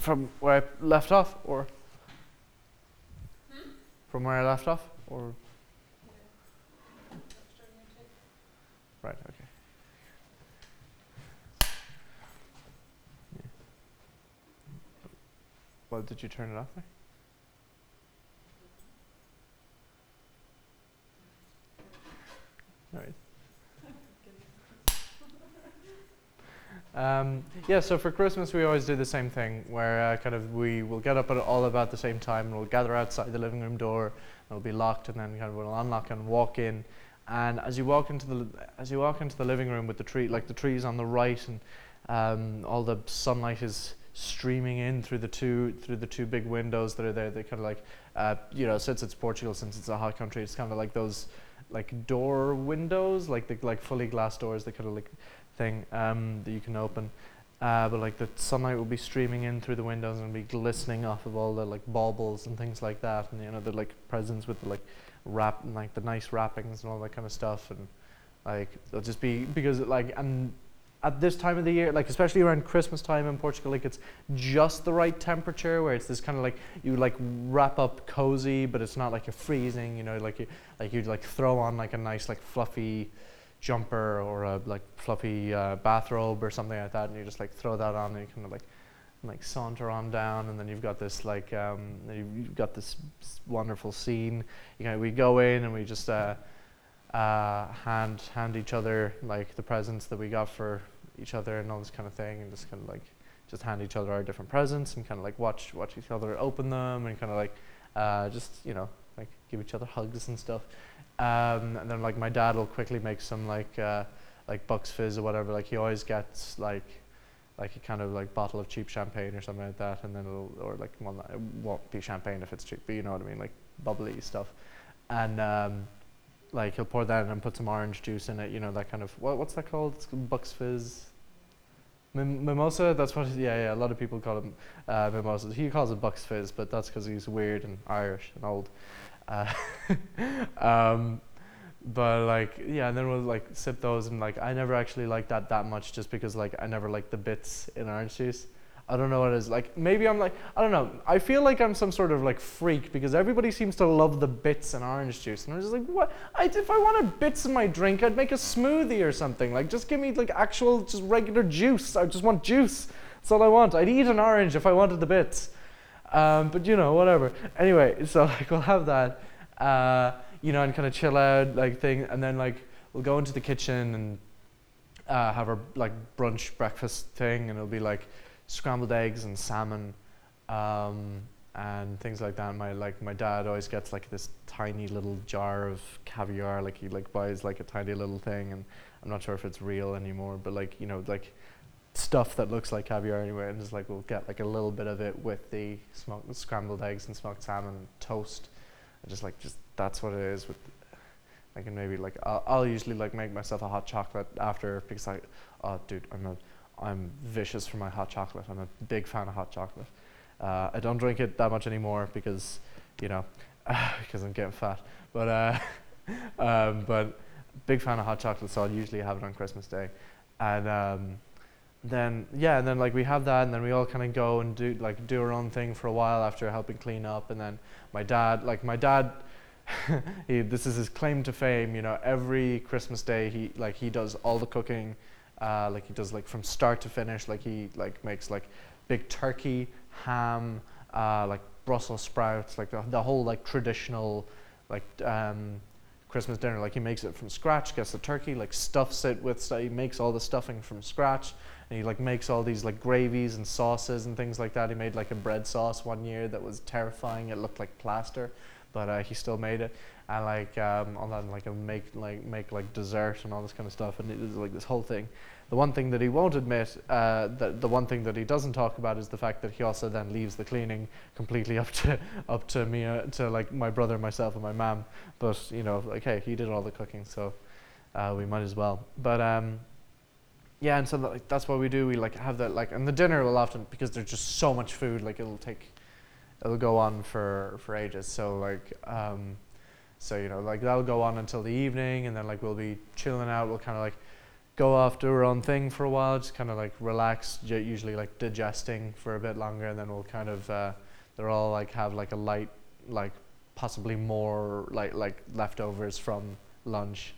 from where I left off, or from where I left off, or right? Okay. Yeah. Well, did you turn it off there? All right. Yeah, so for Christmas we always do the same thing, where kind of we will get up at all about the same time, and we'll gather outside the living room door, and it'll be locked, and then kind of we'll unlock and walk in. And as you walk into the living room with the tree, like the trees on the right, and all the sunlight is streaming in through the two big windows that are there. They kind of like, since it's Portugal, since it's a hot country, it's kind of like those like door windows, like the like fully glass doors, the kind of like thing that you can open, but like the sunlight will be streaming in through the windows and be glistening off of all the like baubles and things like that, and the like presents with the like wrap and like the nice wrappings and all that kind of stuff, and like it'll just be because and at this time of the year, like especially around Christmas time in Portugal, like it's just the right temperature where it's this kind of like you like wrap up cozy, but it's not like you're freezing, you'd like throw on like a nice like fluffy jumper or a like fluffy bathrobe or something like that, and you just like throw that on and you kind of like saunter on down, and then you've got this like you've got this wonderful scene. We go in and we just hand each other like the presents that we got for each other and all this kind of thing, and just kind of like just hand each other our different presents and kind of like watch each other open them, and kind of like like give each other hugs and stuff. And then like my dad will quickly make some like Bucks Fizz or whatever. Like he always gets like a kind of like bottle of cheap champagne or something like that, and then it won't be champagne if it's cheap, but you know what I mean, like bubbly stuff. And like he'll pour that in and put some orange juice in it, that kind of what's that called? It's called Bucks Fizz. Mimosa, that's what. Yeah. A lot of people call it mimosas. He calls it Bucks Fizz, but that's because he's weird and Irish and old. But like and then we'll like sip those, and like I never actually like that much, just because like I never liked the bits in orange juice. I don't know what it is. Like maybe I'm like, I don't know. I feel like I'm some sort of like freak, because everybody seems to love the bits in orange juice, and I'm just like, what? If I wanted bits in my drink, I'd make a smoothie or something. Like just give me like actual just regular juice. I just want juice. That's all I want. I'd eat an orange if I wanted the bits. But whatever. Anyway, so like we'll have that, and kind of chill out like thing, and then like we'll go into the kitchen and have our like brunch breakfast thing, and it'll be like scrambled eggs and salmon, and things like that. My dad always gets like this tiny little jar of caviar, like he like buys like a tiny little thing, and I'm not sure if it's real anymore, but like like stuff that looks like caviar anyway, and just like we'll get like a little bit of it with the scrambled eggs and smoked salmon and toast, and just that's what it is. With I can maybe like I'll usually like make myself a hot chocolate after, because I'm vicious for my hot chocolate. I'm a big fan of hot chocolate. I don't drink it that much anymore because because I'm getting fat, but big fan of hot chocolate, so I'll usually have it on Christmas Day. And then like we have that, and then we all kind of go and do our own thing for a while after helping clean up. And then my dad this is his claim to fame, every Christmas Day he does all the cooking, like he does like from start to finish. Like he like makes like big turkey, ham, like Brussels sprouts, like the whole like traditional like Christmas dinner. Like he makes it from scratch, gets the turkey, like stuffs it with he makes all the stuffing from scratch, and he like makes all these like gravies and sauces and things like that. He made like a bread sauce one year that was terrifying. It looked like plaster, but he still made it. And like all that, and like make like dessert and all this kind of stuff, and it was like this whole thing. The one thing that he won't admit, the one thing that he doesn't talk about, is the fact that he also then leaves the cleaning completely up to me, to like my brother, myself, and my mom. But like, hey, he did all the cooking, so we might as well. But and so like that's what we do. We like have that, like, and the dinner will often, because there's just so much food, like it'll go on for ages. So like like that'll go on until the evening, and then like we'll be chilling out. We'll kind of like go off, do our own thing for a while, just kind of like relax, usually like digesting for a bit longer, and then we'll kind of, they're all like have like a light, like possibly more like leftovers from lunch,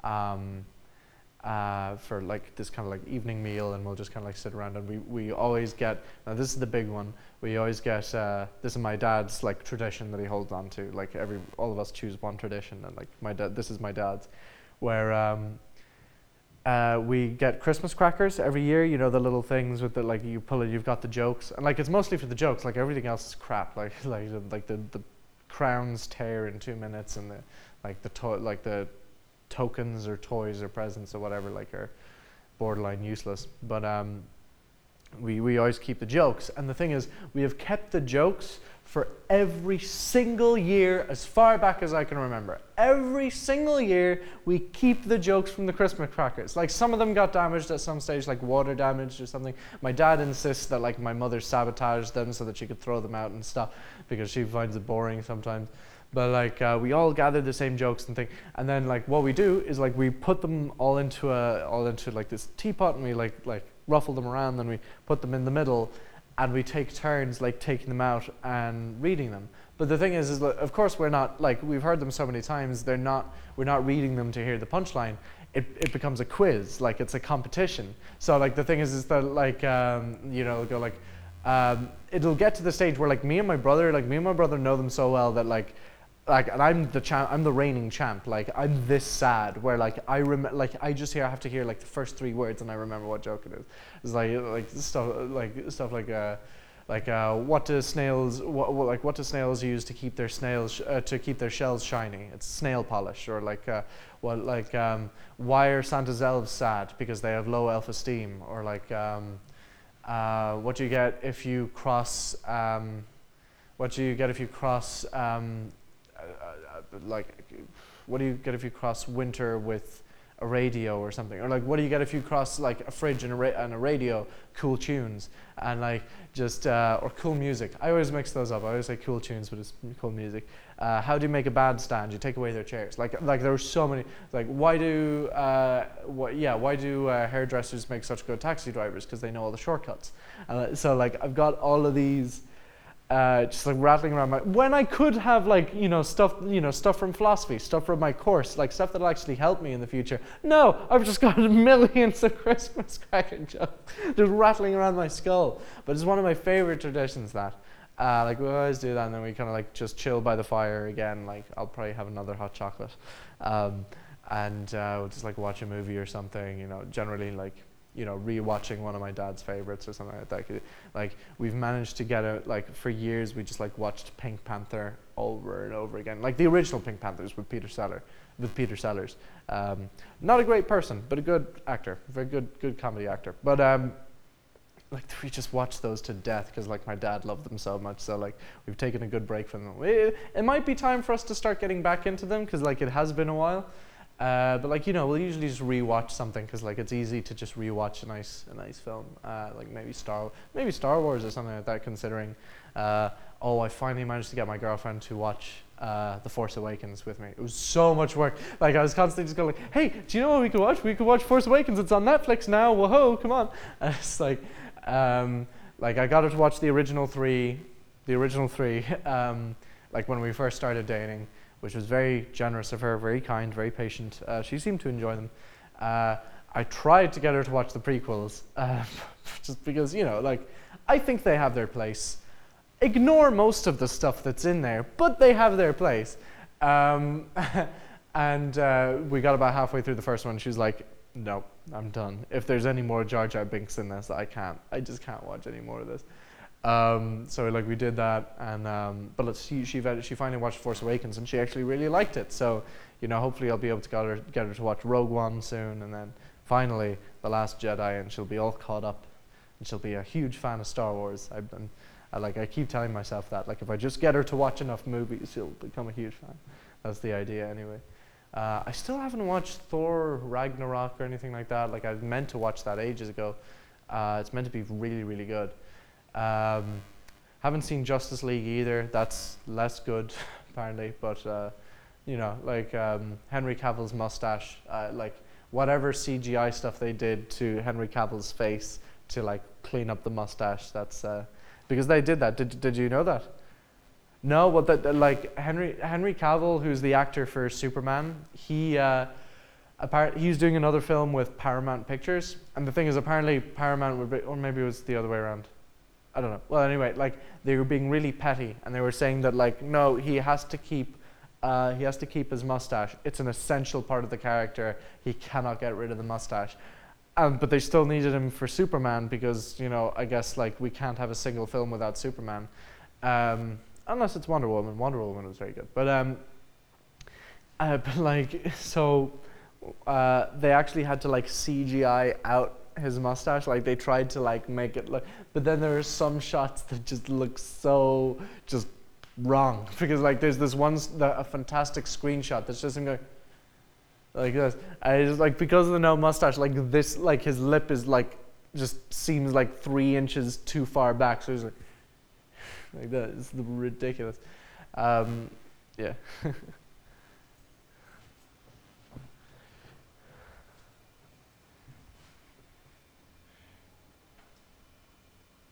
for like this kind of like evening meal, and we'll just kind of like sit around, and we always get, now this is the big one, we always get, this is my dad's like tradition that he holds on to, like all of us choose one tradition, and like this is my dad's, where we get Christmas crackers every year, you know, the little things with the, like you pull it, you've got the jokes, and like it's mostly for the jokes, like everything else is crap, like the crowns tear in 2 minutes, and the tokens or toys or presents or whatever like are borderline useless, but we always keep the jokes, and the thing is, we have kept the jokes for every single year as far back as I can remember. Every single year we keep the jokes from the Christmas crackers. Like some of them got damaged at some stage, like water damaged or something. My dad insists that like my mother sabotaged them so that she could throw them out and stuff, because she finds it boring sometimes. But like we all gather the same jokes and thing, and then like what we do is like we put them all into like this teapot, and we like ruffle them around, and we put them in the middle, and we take turns like taking them out and reading them. But the thing is that, of course, we're not, like, we've heard them so many times, we're not reading them to hear the punchline. It becomes a quiz, like it's a competition. So like the thing is that like you know, go like it'll get to the stage where like me and my brother know them so well that like and I'm the reigning champ. Like I'm this sad where like I have to hear like the first 3 words and I remember what joke it is. It's like stuff like what do snails use to keep their shells shiny? It's snail polish. Or like why are Santa's elves sad? Because they have low elf-esteem. Or like what do you get if you cross what do you get if you cross winter with a radio or something? Or like what do you get if you cross like a fridge and a radio? Cool tunes. And like just or cool music. I always mix those up. I always say cool tunes, but it's cool music. How do you make a bandstand? You take away their chairs. Like there are so many. Like why do hairdressers make such good taxi drivers? Because they know all the shortcuts. So like I've got all of these just like rattling around when I could have like stuff from philosophy, stuff from my course, like stuff that'll actually help me in the future. No, I've just got millions of Christmas cracker jokes just rattling around my skull. But it's one of my favorite traditions that like we always do that, and then we kind of like just chill by the fire again. Like I'll probably have another hot chocolate, and we'll just like watch a movie or something. Generally like re-watching one of my dad's favorites or something like that. Like we've managed to get it, like for years we just like watched Pink Panther over and over again, like the original Pink Panthers with Peter Sellers. Not a great person, but a good actor, very good comedy actor. But like we just watched those to death because like my dad loved them so much. So like we've taken a good break from them. It might be time for us to start getting back into them because like it has been a while. But like we'll usually just rewatch something because like it's easy to just rewatch a nice film, like maybe Star Wars or something like that. Considering, I finally managed to get my girlfriend to watch The Force Awakens with me. It was so much work. Like I was constantly just going like, "Hey, do you know what we could watch? We could watch Force Awakens. It's on Netflix now. Whoa, come on!" And it's like I got her to watch the original three, like when we first started dating, which was very generous of her, very kind, very patient. She seemed to enjoy them. I tried to get her to watch the prequels, just because, like, I think they have their place. Ignore most of the stuff that's in there, but they have their place. And we got about halfway through the first one, she was like, "No, I'm done. If there's any more Jar Jar Binks in this, I just can't watch any more of this." So like we did that, and but she finally watched Force Awakens, and she actually really liked it. So hopefully I'll be able to get her to watch Rogue One soon, and then finally The Last Jedi, and she'll be all caught up, and she'll be a huge fan of Star Wars. I keep telling myself that, like, if I just get her to watch enough movies, she'll become a huge fan. That's the idea anyway. I still haven't watched Thor Ragnarok or anything like that. Like I meant to watch that ages ago. It's meant to be really, really good. Haven't seen Justice League either. That's less good apparently, but Henry Cavill's mustache, like whatever CGI stuff they did to Henry Cavill's face to like clean up the mustache. That's because they did that. Did you know that? No, what that like Henry Cavill, who's the actor for Superman, he was doing another film with Paramount Pictures, and the thing is, apparently Paramount would be, or maybe it was the other way around. I don't know. Well, anyway, like they were being really petty, and they were saying that like no, he has to keep his mustache. It's an essential part of the character. He cannot get rid of the mustache. But they still needed him for Superman because, you know, I guess like we can't have a single film without Superman, unless it's Wonder Woman. Wonder Woman was very good, but like so, they actually had to like CGI out his mustache. Like they tried to like make it look, but then there are some shots that just look so just wrong because like there's this a fantastic screenshot that's just him going like this. I just like because of the no mustache, like this, like his lip is like just seems like 3 inches too far back. So he's like that. It's ridiculous. Yeah.